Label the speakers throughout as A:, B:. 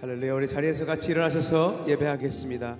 A: 할렐루야. 우리 자리에서 같이 일어나셔서 예배하겠습니다.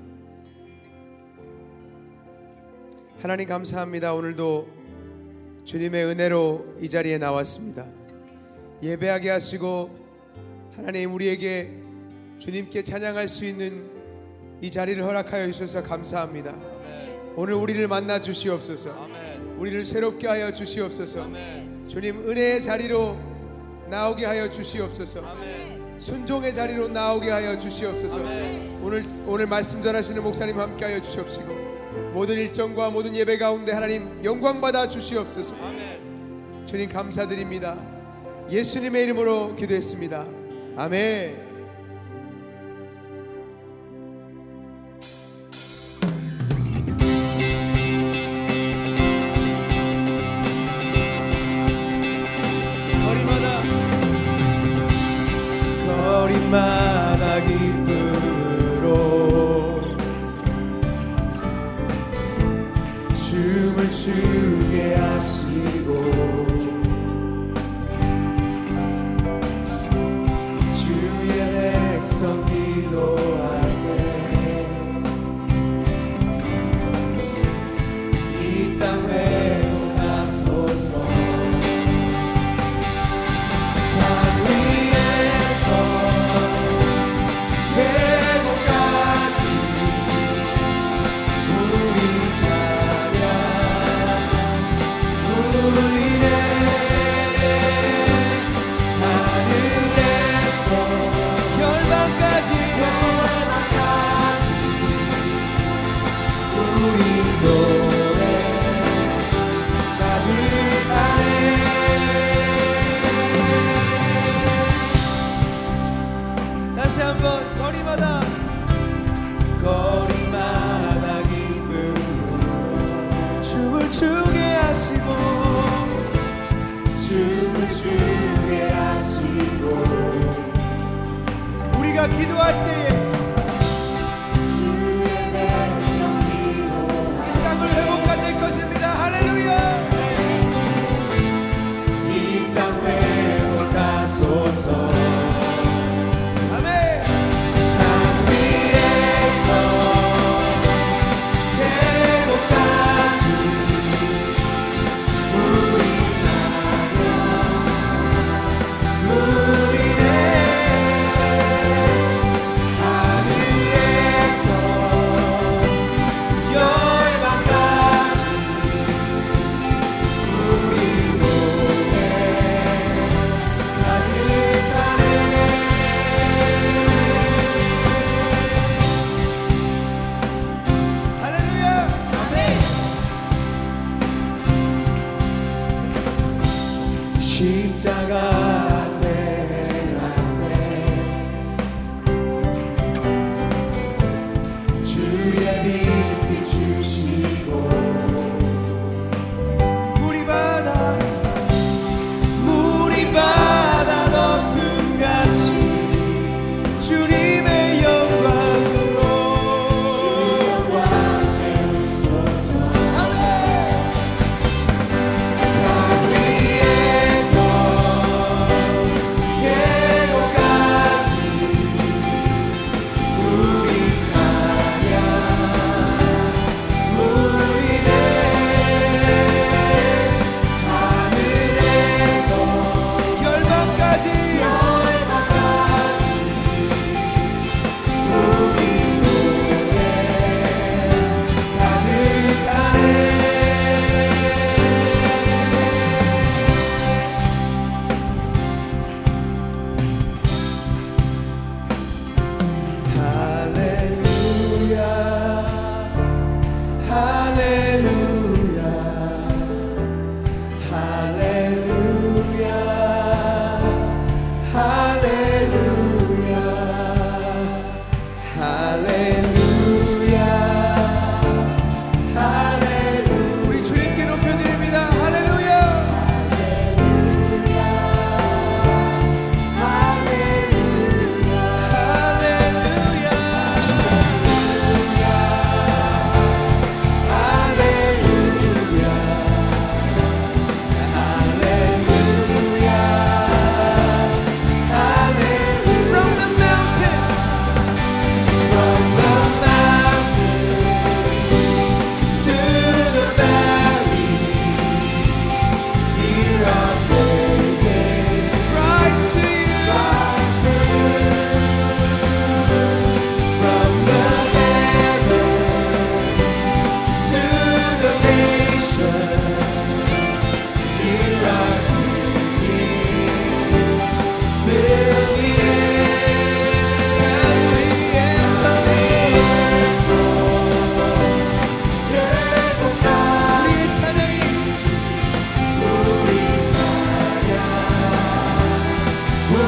A: 하나님 감사합니다. 오늘도 주님의 은혜로 이 자리에 나왔습니다. 예배하게 하시고 하나님 우리에게 주님께 찬양할 수 있는 이 자리를 허락하여 주셔서 감사합니다. 오늘 우리를 만나 주시옵소서. 우리를 새롭게 하여 주시옵소서. 주님 은혜의 자리로 나오게 하여 주시옵소서. 순종의 자리로 나오게 하여 주시옵소서. 오늘 말씀 전하시는 목사님 함께 하여 주시옵시고 모든 일정과 모든 예배 가운데 하나님 영광 받아 주시옵소서. 주님 감사드립니다. 예수님의 이름으로 기도했습니다. 아멘. 거리마다 기쁨으로 춤을 추게 하시고 주의 백성 기도할 때 이 땅 회복하소서. 거리마다 기쁨으로 춤을 추게 하시고 춤을 추게 하시고 우리가 기도할 때에 주의 백성 기도할 이 땅을 회복하실 것입니다. 할렐루야. 이 땅 회복하소서.
B: 우리네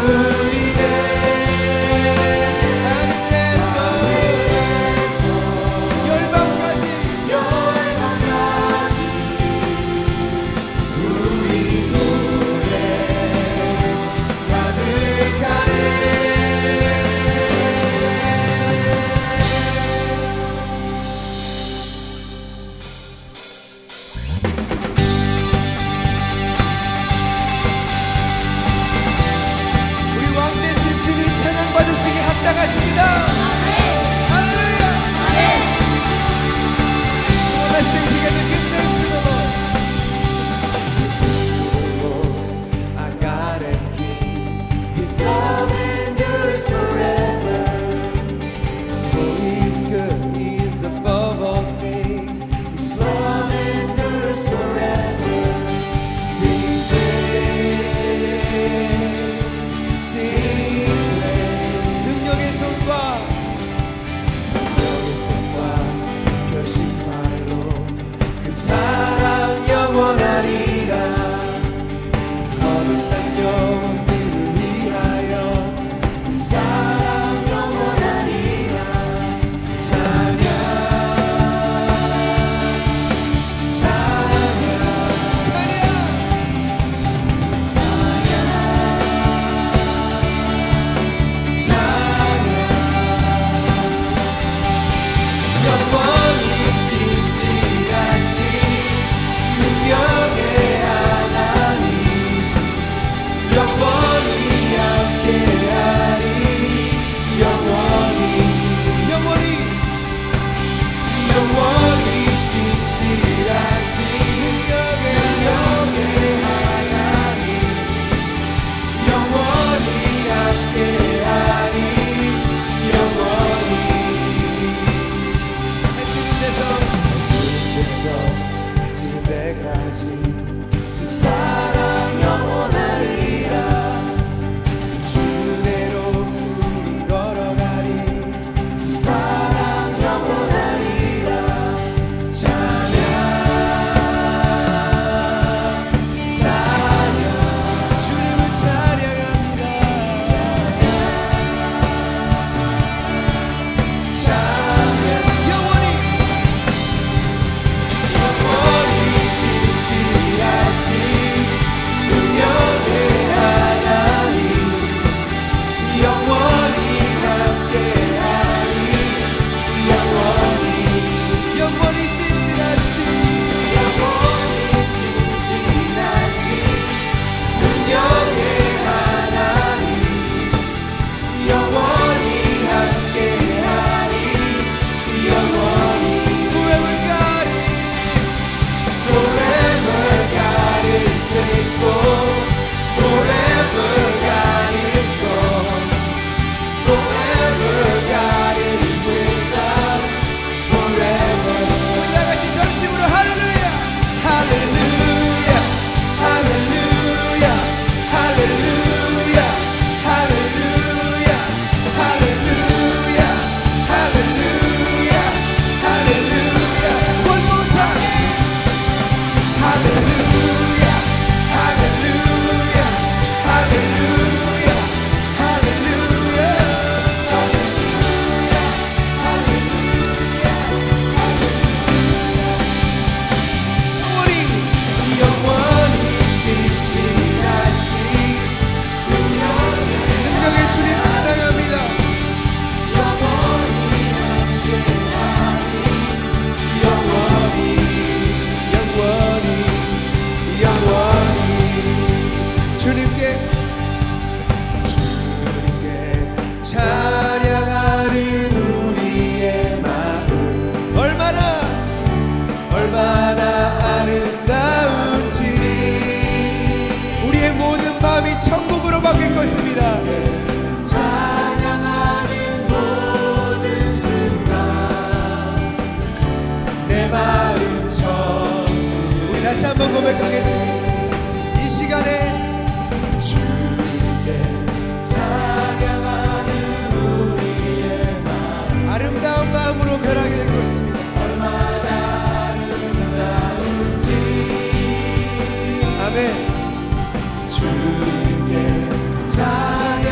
A: 다시 한번 고백하겠습니다. 이 시간에 주님께 찬양하는 우리의 마음, 아름다운 마음으로 변하게 된 것입니다. 얼마나 아름다운지. 아멘. 주님께 찬양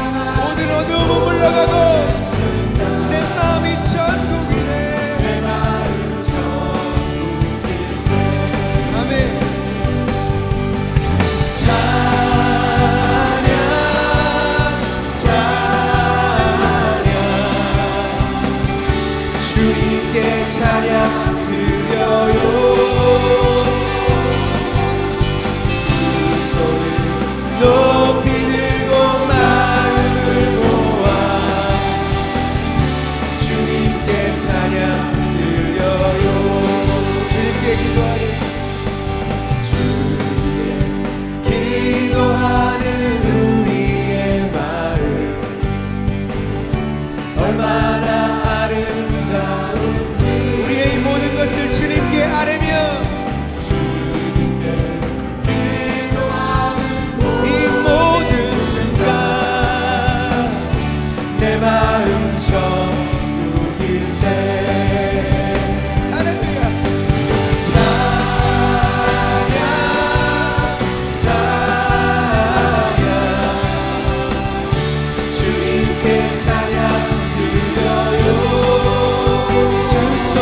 A: 주님께 찬양 드려요. 두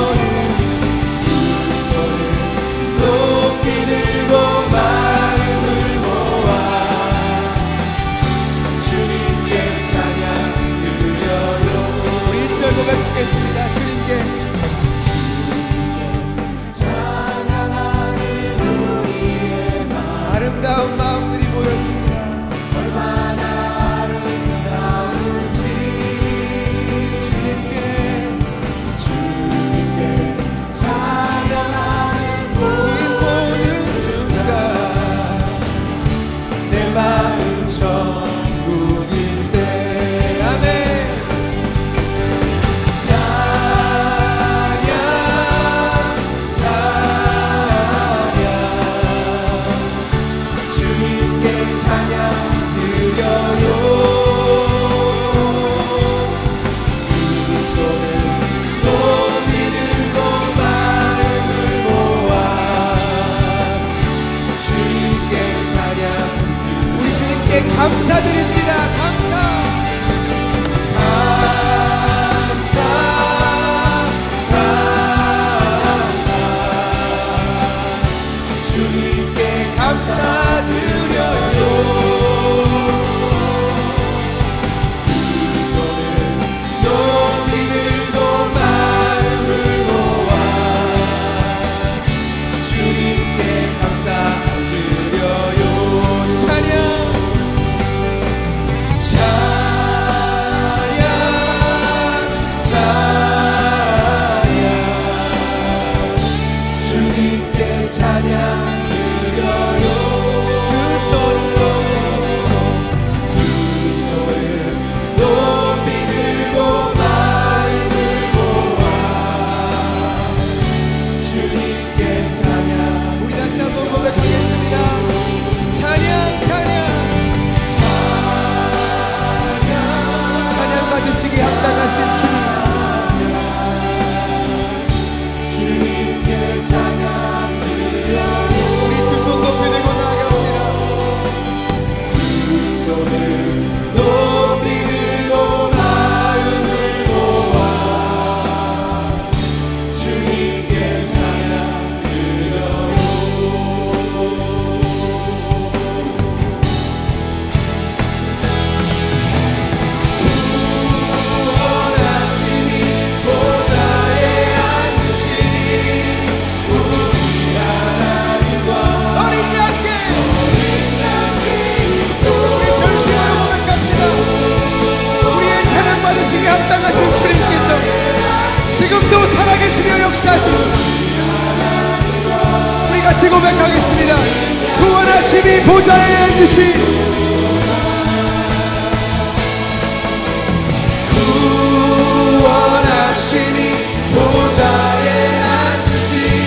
A: 손을 높이 들고 마음을 모아 주님께 찬양 드려요. 우리 1절 고백하겠습니다. 주님께 찬양하는 우리의 마음. 아름다운 마음들이 모였습니다. 얼마나 아름다운지 주님께 찬양하는 이 모든 순간 내 마음 천국일세. 아멘. 찬양 주님께 찬양 드려요. 두 손을 높이 들고 마음을 모아 주님께 찬양. 우리 주님께 감사드립시다. 감사 주님께 감사드려요. 두 손을 높이 들고 마음을 모아 주님께 감사드려요. 찬양 주님께 찬양 드려요. 두 손을 높이 들고 마음을 모아 주님께 찬양. 우리 다시 한번 고백하겠습니다. 찬양 받으시기 합당하신 주님. 주님께 찬양 드려요. 우리 두 손 높이 들고 나아갑시다. 두 손을 높이 들고 마음을 모아 주님께 찬양 드려요. 구원하시니 보좌에 앉으신 우리 하나님과 어린이 함께 우리 전심으로 고백합시다. 우리의 찬양 받으시기 합당하신 주님께서 지금도 살아계시며 역사하시는 우리 같이 고백하겠습니다. 구원하심이 보좌에 앉으신 구원하시니 보좌에 앉으신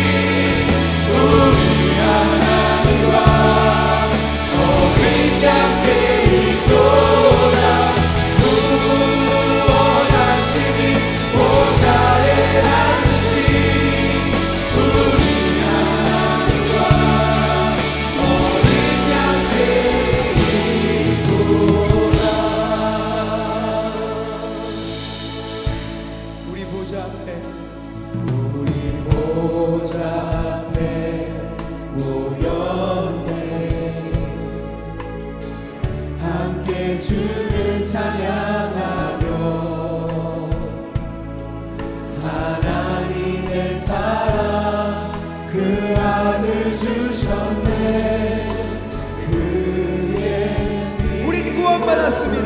A: 우리 하나님과 어린 양께 있도다. 구원하시니 보좌에 앉으신 우리 하나님과 어린 양께 있도다. 우리 보좌 앞에 모였네. 함께 주를 찬양하며 하나님의 사랑 그 아들 주셨네. 그의 우린 구원받았습니다.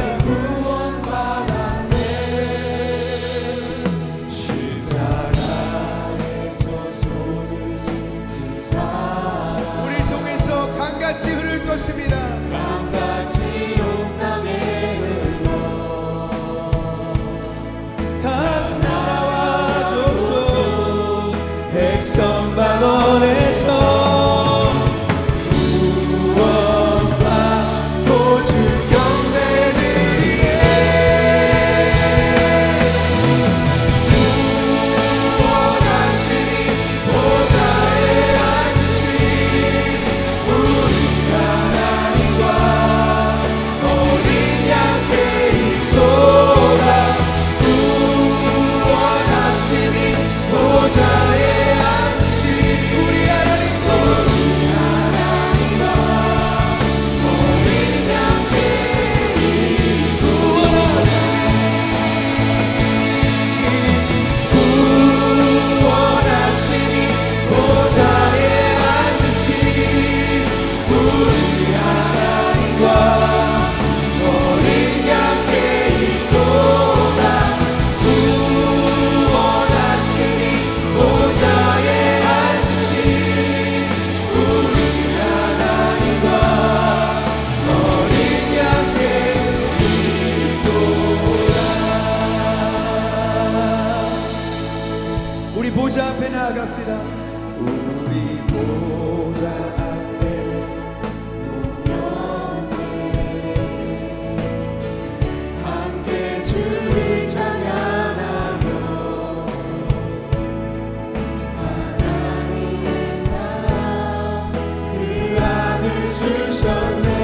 A: 강같이 흐를 것입니다. 강같이 온 땅에 흘러 각 나라와 족속 백성 방언에서 구원받고 주 경배드리네. 합시다. 우리 보좌 앞에 모였네. 함께 주를 찬양하며 하나님의 사랑 그 아들 주셨네.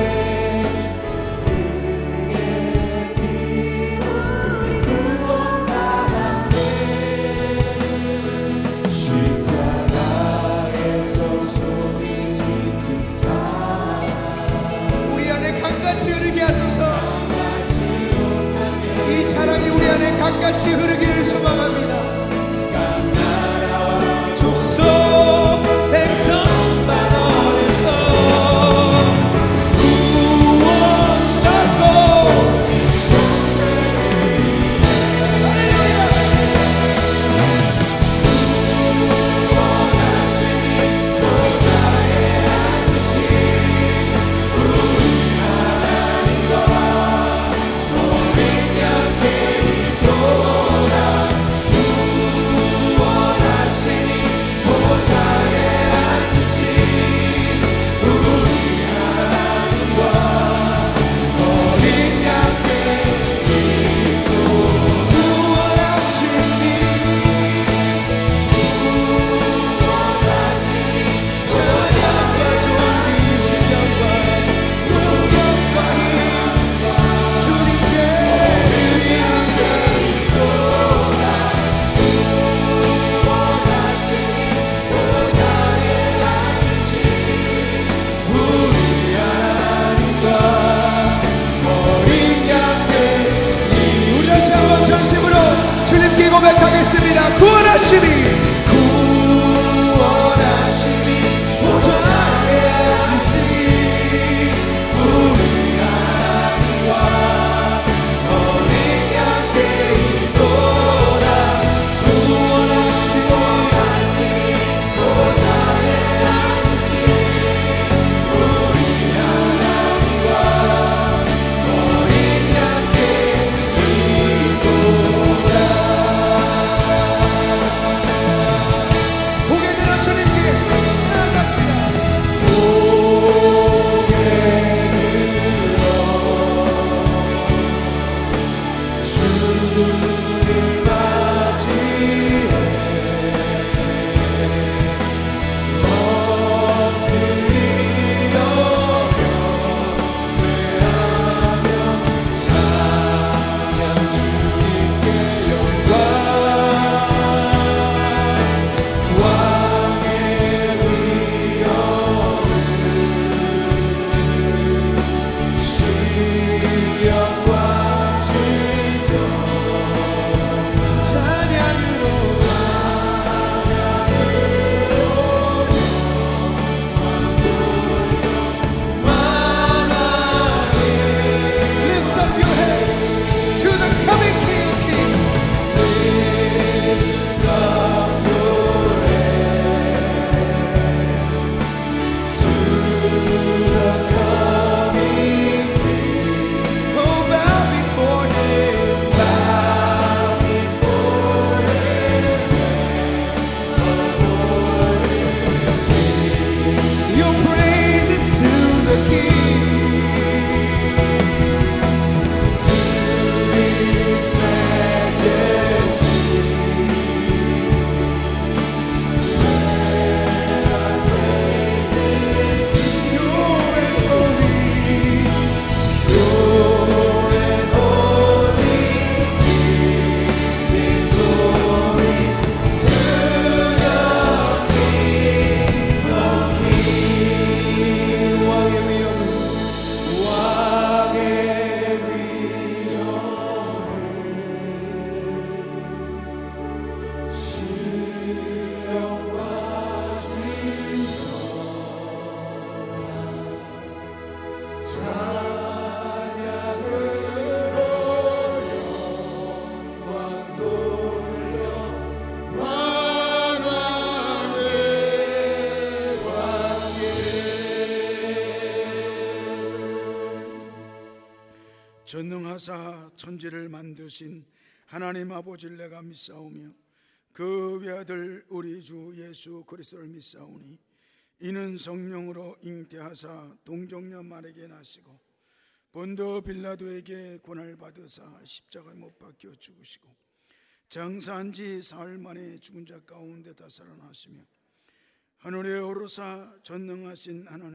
A: 같이 흐르기를 소망합니다. 축복 백성 반원에서 구원받고 할렐루야. 구원하시니 보좌에 앉으신 우리 하나님과 우리 함께 고백하겠습니다. 구원하시니 보좌에 앉으신 우리 하나님과 어린 양께 있도다. 구원하시니 보좌에 앉으신 우리 하나님과 어린 양께 있도다.
B: 전능하사 천지를 만드신 하나님 아버지를 내가 믿사오며 그 외아들 우리 주 예수 그리스도를 믿사오니 이는 성령으로 잉태하사 동정녀 마리아에게 나시고 본도 빌라도에게 고난을 받으사 십자가에 못 박혀 죽으시고 장사한 지 사흘 만에 죽은 자 가운데 다 살아나시며 하늘에 오르사 전능하신 하나님